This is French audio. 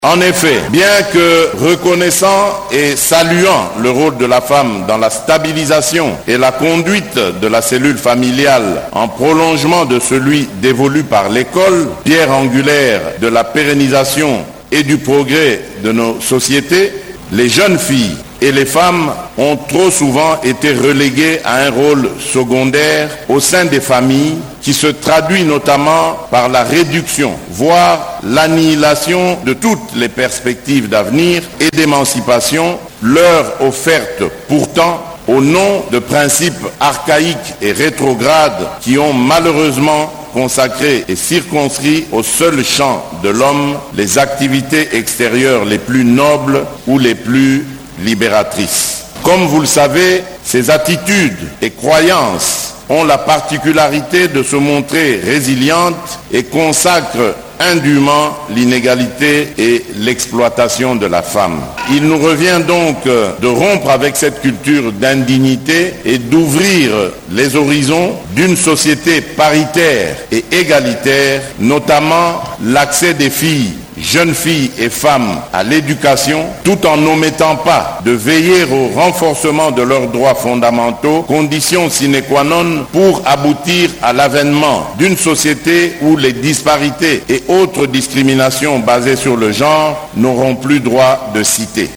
En effet, bien que reconnaissant et saluant le rôle de la femme dans la stabilisation et la conduite de la cellule familiale en prolongement de celui dévolu par l'école, pierre angulaire de la pérennisation et du progrès de nos sociétés, les jeunes filles et les femmes ont trop souvent été reléguées à un rôle secondaire au sein des familles qui se traduit notamment par la réduction, voire l'annihilation de toutes les perspectives d'avenir et d'émancipation leur offertes pourtant au nom de principes archaïques et rétrogrades qui ont malheureusement consacré et circonscrit au seul champ de l'homme les activités extérieures les plus nobles ou les plus libératrices. Comme vous le savez, ces attitudes et croyances ont la particularité de se montrer résilientes et consacrent indûment l'inégalité et l'exploitation de la femme. Il nous revient donc de rompre avec cette culture d'indignité et d'ouvrir les horizons d'une société paritaire et égalitaire, notamment l'accès des filles, jeunes filles et femmes à l'éducation, tout en n'omettant pas de veiller au renforcement de leurs droits fondamentaux, condition sine qua non pour aboutir à l'avènement d'une société où les disparités et autres discriminations basées sur le genre n'auront plus droit de cité.